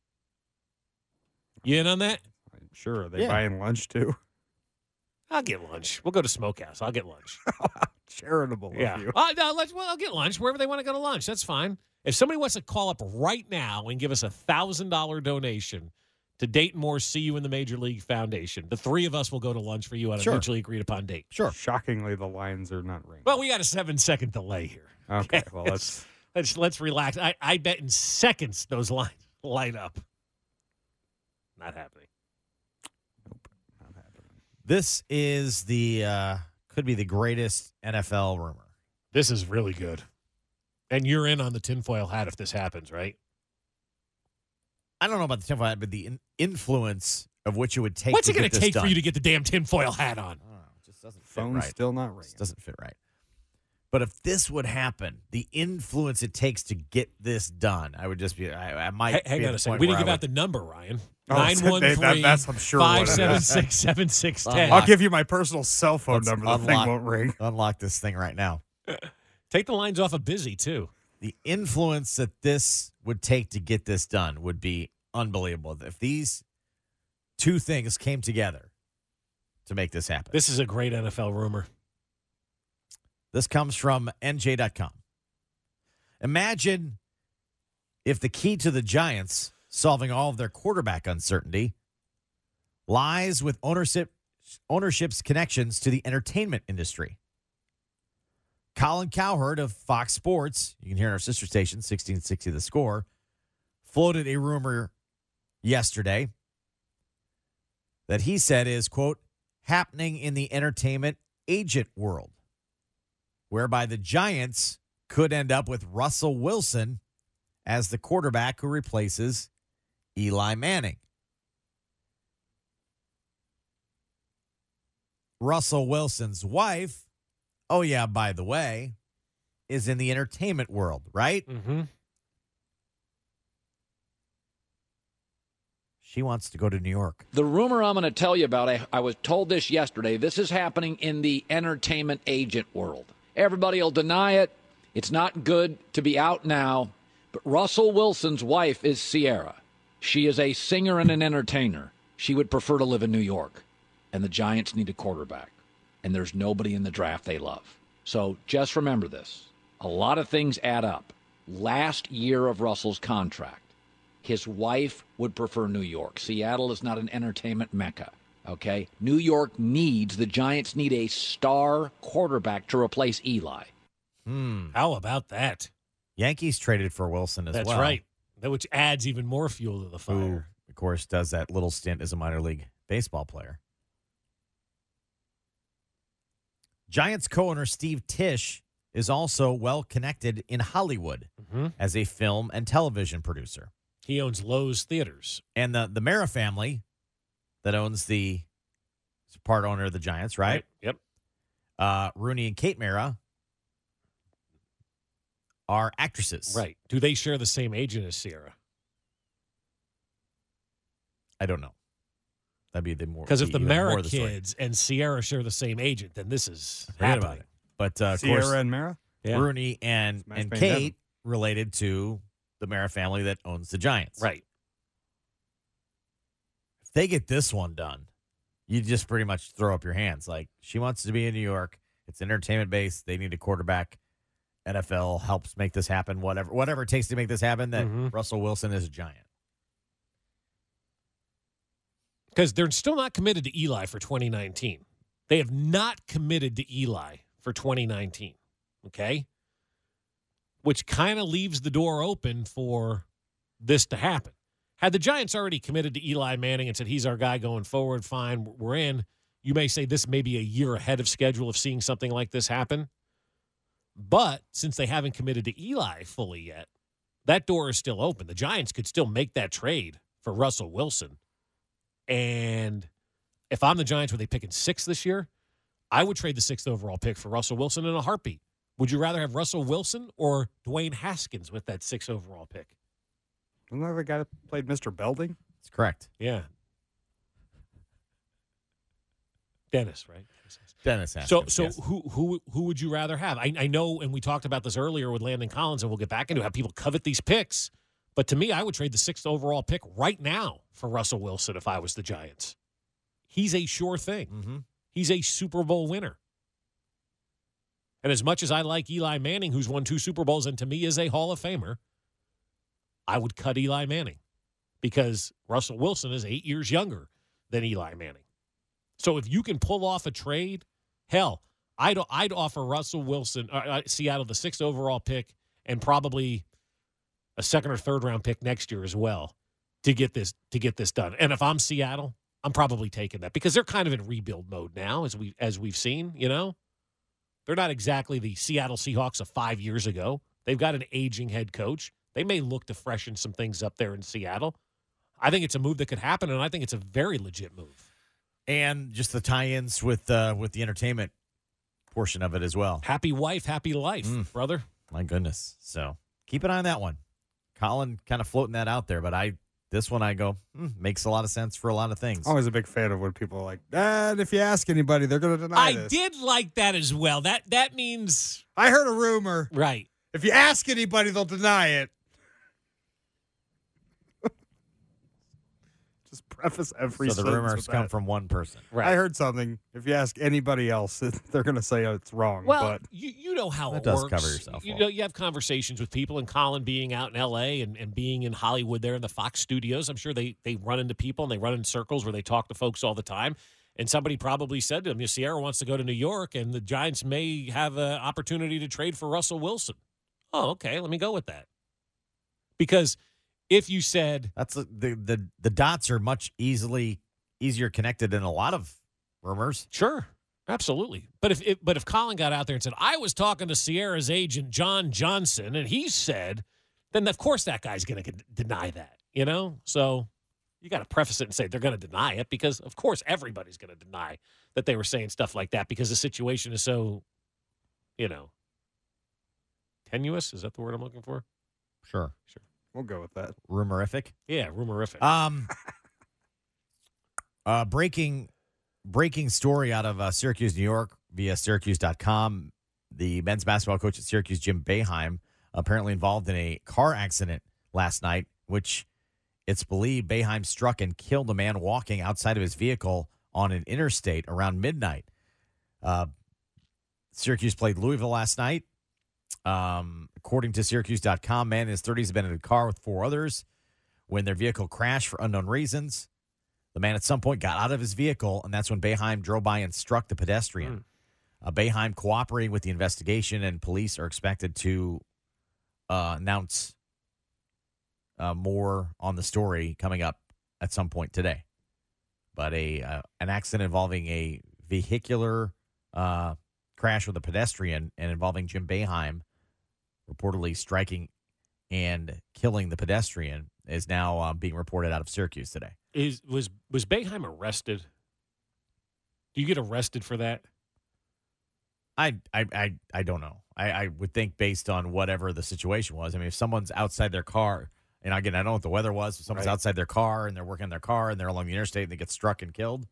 You in on that? Sure. Are they Yeah. buying lunch too? I'll get lunch. We'll go to Smokehouse. I'll get lunch. Charitable of yeah. you. Uh, no, let's, well, I'll get lunch wherever they want to go to lunch. That's fine. If somebody wants to call up right now and give us a thousand dollar donation to Dayton Moore See You in the Major League Foundation, the three of us will go to lunch for you on a Sure. mutually agreed upon date. Sure. Shockingly, the lines are not ringing. Well, we got a seven second delay here. Okay, well, let's. Let's let's relax. I, I bet in seconds those lines light up. Not happening. Not happening. This is the uh, could be the greatest N F L rumor. This is really good. And you're in on the tinfoil hat if this happens, right? I don't know about the tinfoil hat, but the in- influence of which it would take. What's to it going get to this take done. for you to get the damn tinfoil hat on? I don't know. It just doesn't fit Phone's right. still not ringing. Just doesn't fit right. But if this would happen, the influence it takes to get this done, I would just be. I, I might. H- hang be on at a the second. point We where didn't give I out the number, Ryan. Oh, Nine one that- three that's, I'm sure, what five it is. seven six seven six ten. I'll give you my personal cell phone Let's number. The unlock, thing won't ring. Unlock this thing right now. Take the lines off of busy too. The influence that this would take to get this done would be unbelievable. If these two things came together to make this happen. This is a great N F L rumor. This comes from N J dot com. Imagine if the key to the Giants solving all of their quarterback uncertainty lies with ownership ownership's connections to the entertainment industry. Colin Cowherd of Fox Sports, you can hear on our sister station, sixteen sixty The Score, floated a rumor yesterday that he said is, quote, happening in the entertainment agent world, whereby the Giants could end up with Russell Wilson as the quarterback who replaces Eli Manning. Russell Wilson's wife, oh yeah, by the way, is in the entertainment world, right? Mm-hmm. She wants to go to New York. The rumor I'm going to tell you about, I, I was told this yesterday. This is happening in the entertainment agent world. Everybody will deny it. It's not good to be out now. But Russell Wilson's wife is Sierra. She is a singer and an entertainer. She would prefer to live in New York. And the Giants need a quarterback. And there's nobody in the draft they love. So just remember this. A lot of things add up. Last year of Russell's contract, his wife would prefer New York. Seattle is not an entertainment mecca, okay? New York needs, the Giants need a star quarterback to replace Eli. Hmm. How about that? Yankees traded for Wilson as That's well. That's right. That which adds even more fuel to the fire. Who, of course, does that little stint as a minor league baseball player. Giants co-owner Steve Tisch is also well connected in Hollywood mm-hmm. as a film and television producer. He owns Lowe's Theaters. And the, the Mara family that owns the is part owner of the Giants, right? right. Yep. Uh, Rooney and Kate Mara are actresses. Right. Do they share the same agent as Sierra? I don't know. That'd be the more because if the Mara the kids and Sierra share the same agent, then this is Forget happening. about it. But uh, of Sierra course, and Mara, yeah. Rooney and Smash and Bang Kate Heaven. related to the Mara family that owns the Giants. Right. If they get this one done, you just pretty much throw up your hands. Like, she wants to be in New York. It's entertainment based. They need a quarterback. N F L helps make this happen. Whatever, whatever it takes to make this happen. That mm-hmm. Russell Wilson is a Giant. Because they're still not committed to Eli for twenty nineteen. They have not committed to Eli for twenty nineteen. Okay? Which kind of leaves the door open for this to happen. Had the Giants already committed to Eli Manning and said, he's our guy going forward, fine, we're in, you may say this may be a year ahead of schedule of seeing something like this happen. But since they haven't committed to Eli fully yet, that door is still open. The Giants could still make that trade for Russell Wilson. And if I'm the Giants, were they picking sixth this year? I would trade the sixth overall pick for Russell Wilson in a heartbeat. Would you rather have Russell Wilson or Dwayne Haskins with that sixth overall pick? Isn't that the guy that played Mister Belding? That's correct. Yeah. Dennis, right? Dennis Haskins. So, so yes. who who who would you rather have? I, I know, and we talked about this earlier with Landon Collins, and we'll get back into how people covet these picks. But to me, I would trade the sixth overall pick right now for Russell Wilson if I was the Giants. He's a sure thing. Mm-hmm. He's a Super Bowl winner. And as much as I like Eli Manning, who's won two Super Bowls and to me is a Hall of Famer, I would cut Eli Manning because Russell Wilson is eight years younger than Eli Manning. So if you can pull off a trade, hell, I'd, I'd offer Russell Wilson, uh, Seattle, the sixth overall pick and probably a second or third round pick next year as well to get this to get this done. And if I'm Seattle, I'm probably taking that because they're kind of in rebuild mode now, as we as we've seen. You know, they're not exactly the Seattle Seahawks of five years ago. They've got an aging head coach. They may look to freshen some things up there in Seattle. I think it's a move that could happen, and I think it's a very legit move. And just the tie-ins with uh, with the entertainment portion of it as well. Happy wife, happy life, Mm. brother. My goodness. So keep an eye on that one. Colin kind of floating that out there, but I this one I go, hmm, makes a lot of sense for a lot of things. Always a big fan of when people are like, and if you ask anybody, they're going to deny I this. did like that as well. That that means I heard a rumor. Right. If you ask anybody, they'll deny it. Just preface every So the sentence rumors with come that. from one person. Right. I heard something. If you ask anybody else, they're going to say oh, it's wrong. Well, but you, you know how That it does works. cover yourself You up. know, you have conversations with people, and Colin being out in L A and, and being in Hollywood there in the Fox studios, I'm sure they they run into people and they run in circles where they talk to folks all the time. And somebody probably said to him, "You Sierra wants to go to New York, and the Giants may have an opportunity to trade for Russell Wilson." Oh, okay, let me go with that. Because if you said That's the the the, the dots are much easily easier connected than a lot of rumors. Sure, absolutely. But if it, but if Colin got out there and said, "I was talking to Sierra's agent John Johnson, and he said," then of course that guy's going to deny that. You know, so you got to preface it and say they're going to deny it because, of course, everybody's going to deny that they were saying stuff like that because the situation is so, you know, tenuous. Is that the word I'm looking for? Sure. Sure. we'll go with that. Rumorific. Yeah, rumorific. Um, uh, breaking breaking story out of uh, Syracuse, New York, via Syracuse dot com. The men's basketball coach at Syracuse, Jim Boeheim, apparently involved in a car accident last night, which it's believed Boeheim struck and killed a man walking outside of his vehicle on an interstate around midnight. Uh, Syracuse played Louisville last night. Um, according to Syracuse dot com, man in his thirties had been in a car with four others when their vehicle crashed for unknown reasons. The man at some point got out of his vehicle, and that's when Boeheim drove by and struck the pedestrian. Mm. Uh, Boeheim cooperating with the investigation, and police are expected to uh, announce uh, more on the story coming up at some point today. But a uh, an accident involving a vehicular uh, crash with a pedestrian and involving Jim Boeheim reportedly striking and killing the pedestrian is now uh, being reported out of Syracuse today. Is was was Boeheim arrested? Do you get arrested for that? I I I, I don't know. I, I would think based on whatever the situation was. I mean, if someone's outside their car, and again, I don't know what the weather was. If someone's Right. outside their car and they're working on their car and they're along the interstate and they get struck and killed,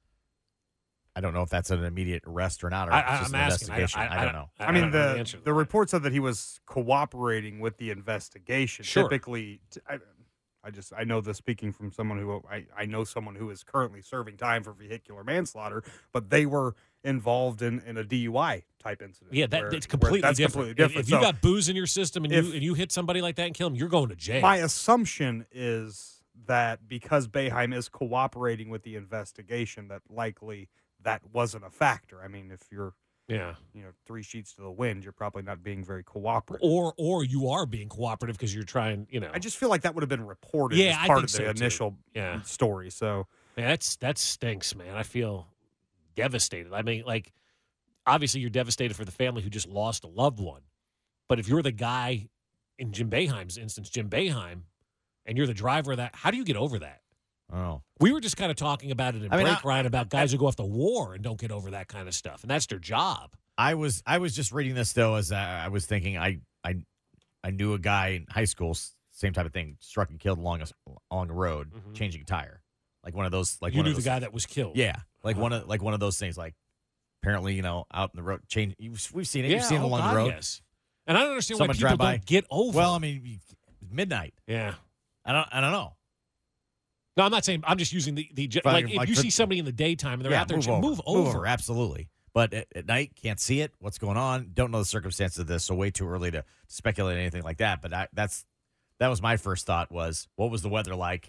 I don't know if that's an immediate arrest or not, or I- if it's I- just I'm an asking. I- investigation. I- I, I don't don't- know. I, mean, don't know the the answer to the that. report said that he was cooperating with the investigation. Sure. Typically, t- I, I just I know this speaking from someone who I, I know someone who is currently serving time for vehicular manslaughter, but they were involved in, in a D U I type incident. Yeah, that where- it's where completely that's different. completely If- different. If, you So got booze in your system and if- you and you hit somebody like that and kill them, you're going to jail. my assumption is that because Boeheim is cooperating with the investigation, that likely that wasn't a factor. I mean, if you're yeah, you know three sheets to the wind, you're probably not being very cooperative. or or you are being cooperative because you're trying. You know, I just feel like that would have been reported Yeah, as I part think of the so, too. initial Yeah. story. So man, that's that stinks, man. I feel devastated. I mean, like obviously you're devastated for the family who just lost a loved one, but if you're the guy in Jim Boeheim's instance, Jim Boeheim, and you're the driver of that, how do you get over that? Oh, We were just kind of talking about it in I mean, break, I- Ryan, about guys who go off to war and don't get over that kind of stuff, and that's their job. I was I was just reading this though as I, I was thinking I I I knew a guy in high school, s- same type of thing, struck and killed along a s- along a road, Mhm. changing a tire, like one of those. Like you one knew of those, the guy that was killed. yeah, like Uh-huh. one of like one of those things. Like apparently, you know, out in the road, change. You've, we've seen it. Yeah, You've seen it oh along God, the road. yes. And I don't understand Someone why people drive by. don't get over. Well, I it. mean, you- midnight. yeah. I don't. I don't know. No, I'm not saying. I'm just using the the Like- like. If like you for- see somebody in the daytime and they're Yeah, out there, move just over. move over. Move over, absolutely. But at, at night, can't see it. What's going on? Don't know the circumstances of this, so way too early to speculate anything like that. But I, that's that was my first thought: was what was the weather like?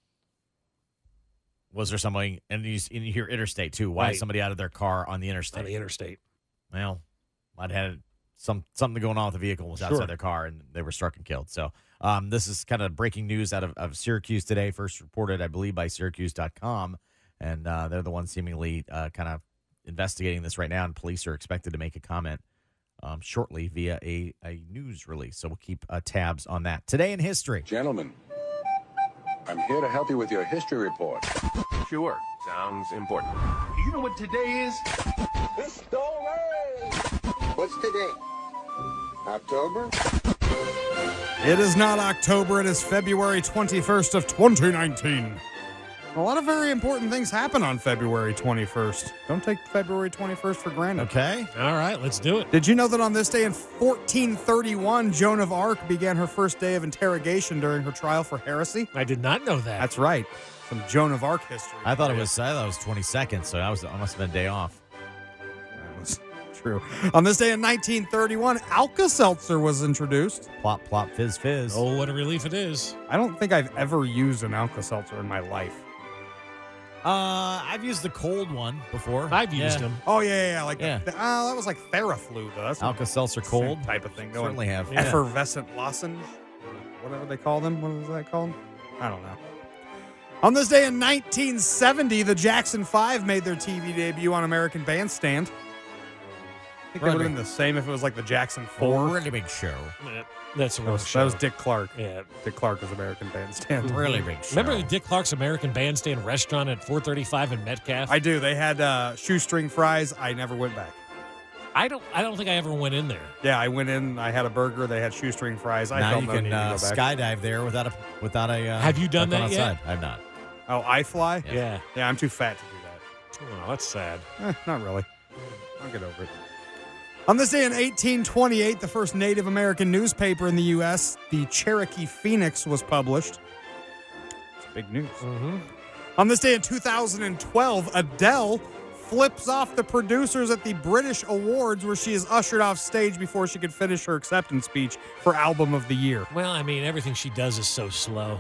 Was there somebody? And you, and you hear interstate too. Why Right. is somebody out of their car on the interstate? on the interstate. Well, I'd had some something going on with the vehicle was Sure. outside their car, and they were struck and killed. So um, this is kind of breaking news out of, of Syracuse today. First reported, I believe, by Syracuse dot com, and uh, they're the ones seemingly uh, kind of investigating this right now. And police are expected to make a comment um, shortly via a, a news release. So we'll keep uh, tabs on that. Today in history, Gentlemen, I'm here to help you with your history report. Sure. Sounds important. You know what today is? History! What's today? October? It is not October. It is February twenty-first of twenty nineteen. A lot of very important things happen on February twenty-first. Don't take February twenty-first for granted. Okay. All right, let's do it. Did you know that on this day in fourteen thirty-one, Joan of Arc began her first day of interrogation during her trial for heresy? I did not know that. That's right. Some Joan of Arc history. I thought it was I thought it was twenty-second, so I was I must have been a day off. That was true. On this day in nineteen thirty-one, Alka-Seltzer was introduced. Plop, plop, fizz, fizz. Oh, what a relief it is. I don't think I've ever used an Alka-Seltzer in my life. Uh, I've used the cold one before. I've used yeah. them. Oh, yeah, yeah, yeah. Like Yeah. The, uh, that was like Theraflu, though. That's Alka-Seltzer the cold same type of thing. Going Certainly have. Yeah. effervescent lozenge, whatever they call them. What was that called? I don't know. On this day in nineteen seventy, the Jackson Five made their T V debut on American Bandstand. I think it would have been the same if it was like the Jackson Four. Really big show. Yeah, that's a That real was, show. that was Dick Clark. Yeah. Dick Clark was American Bandstand. Really big show. Remember the Dick Clark's American Bandstand restaurant at four thirty-five in Metcalf? I do. They had uh, shoestring fries. I never went back. I don't. I don't think I ever went in there. Yeah, I went in. I had a burger. They had shoestring fries. I now felt you no can need to uh, go back. skydive there without a without a. Uh, Have you done not that gone yet? outside. I've not. Oh, I fly? Yeah. yeah. Yeah, I'm too fat to do that. Oh, that's sad. Eh, not really. I'll get over it. On this day in eighteen twenty-eight, the first Native American newspaper in the U S, the Cherokee Phoenix, was published. It's big news. Mm-hmm. On this day in two thousand twelve, Adele flips off the producers at the British Awards, where she is ushered off stage before she could finish her acceptance speech for Album of the Year. Well, I mean, everything she does is so slow.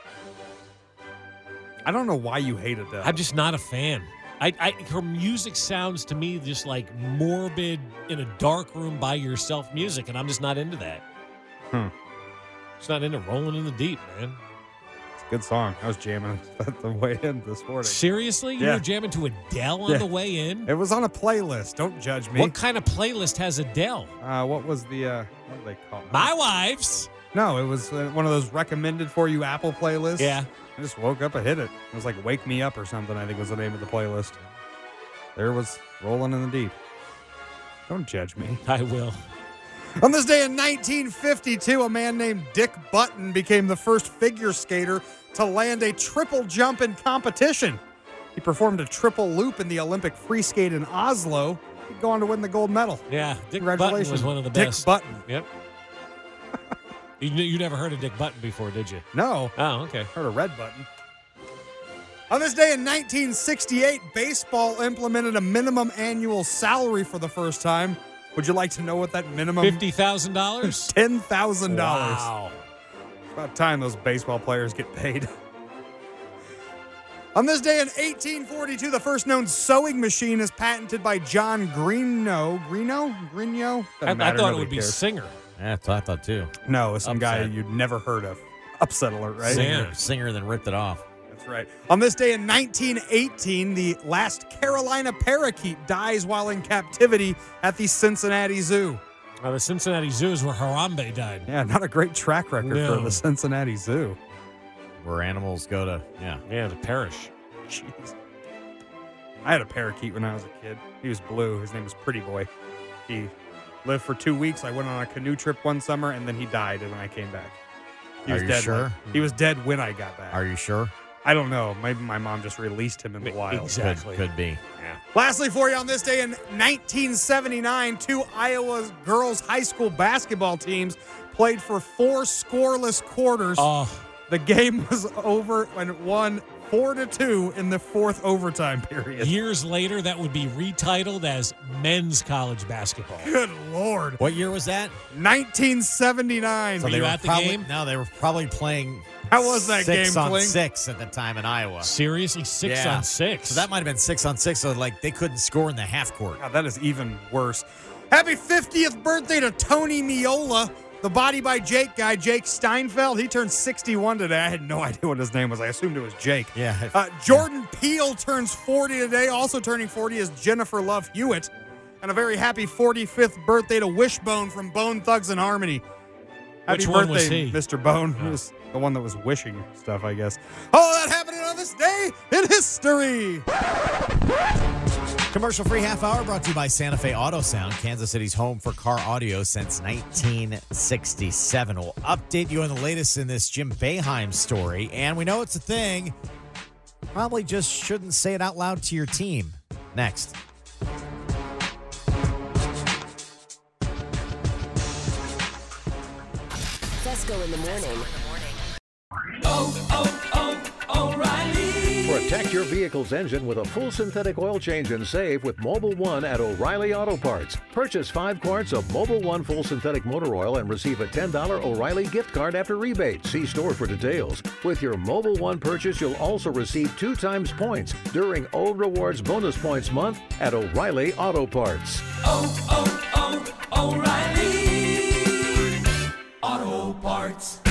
I don't know why you hate Adele. I'm just not a fan. I, I her music sounds to me just like morbid in a dark room by yourself music, and I'm just not into that. Hmm. Just not into rolling in the deep, man. It's a good song. I was jamming at the way in this morning. Seriously? You Yeah. were jamming to Adele on Yeah. the way in? It was on a playlist. Don't judge me. What kind of playlist has Adele? Uh, what was the, uh, what do they call it? My Wife's. No, it was uh, one of those recommended for you Apple playlists. Yeah. I just woke up and hit it. It was like Wake Me Up or something, I think was the name of the playlist. There was Rolling in the Deep. Don't judge me. I will. On this day in nineteen fifty-two, a man named Dick Button became the first figure skater to land a triple jump in competition. He performed a triple loop in the Olympic free skate in Oslo. He'd go on to win the gold medal. Yeah, Dick Congratulations. Button was one of the Dick best. Button. Yep. you, you never heard of Dick Button before, did you? No. Oh, okay. Heard of Red Button. On this day in nineteen sixty-eight, baseball implemented a minimum annual salary for the first time. Would you like to know what that minimum? fifty thousand dollars? ten thousand dollars. Wow. It's about time those baseball players get paid. On this day in eighteen forty-two, the first known sewing machine is patented by John Greeno. Greeno? Greeno? I, Doesn't I matter, thought it nobody would be cares. Singer. Yeah, that's what I thought too. No, it's some guy Upset. you'd never heard of. Upset alert, right? Singer, Yeah. singer, then ripped it off. That's right. On this day in nineteen eighteen, the last Carolina parakeet dies while in captivity at the Cincinnati Zoo. Uh, the Cincinnati Zoo is where Harambe died. Yeah, not a great track record No. for the Cincinnati Zoo. Where animals go to, yeah. Yeah, to perish. Jeez. I had a parakeet when I was a kid. He was blue. His name was Pretty Boy. He lived for two weeks. I went on a canoe trip one summer, and then he died when I came back. He Are was you dead sure? when- he was dead when I got back. Are you sure? I don't know. Maybe my mom just released him in the wild. Exactly. Could, could be. Yeah. Lastly, for you on this day in nineteen seventy-nine, two Iowa girls' high school basketball teams played for four scoreless quarters. Oh, The game was over and it won four to two in the fourth overtime period. years later, that would be retitled as men's college basketball. Good Lord. What year was that? nineteen seventy-nine. Were they you were at the probably, game? No, they were probably playing. How was that six game, on Kling? six at the time in Iowa. Seriously, six Yeah. on six. So that might have been six on six. So like they couldn't score in the half court. God, that is even worse. Happy fiftieth birthday to Tony Miola, the Body by Jake guy, Jake Steinfeld. He turned sixty-one today. I had no idea what his name was. I assumed it was Jake. Yeah. Uh, Jordan Peele turns forty today. Also turning forty is Jennifer Love Hewitt. And a very happy forty-fifth birthday to Wishbone from Bone Thugs and Harmony. Happy Which one birthday, was he? Mister Bone. He was the one that was wishing stuff, I guess. Oh, that happening on this day in history. Commercial-free half hour brought to you by Santa Fe Auto Sound, Kansas City's home for car audio since nineteen sixty-seven. We'll update you on the latest in this Jim Boeheim story, and we know it's a thing. Probably just shouldn't say it out loud to your team. Next. Fesco in the morning. Oh, oh, oh, O'Reilly. Protect your vehicle's engine with a full synthetic oil change and save with Mobil one at O'Reilly Auto Parts. Purchase five quarts of Mobil one full synthetic motor oil and receive a ten dollars O'Reilly gift card after rebate. See store for details. With your Mobil one purchase, you'll also receive two times points during O Rewards Bonus Points Month at O'Reilly Auto Parts. Oh, oh, oh, O'Reilly Auto Parts.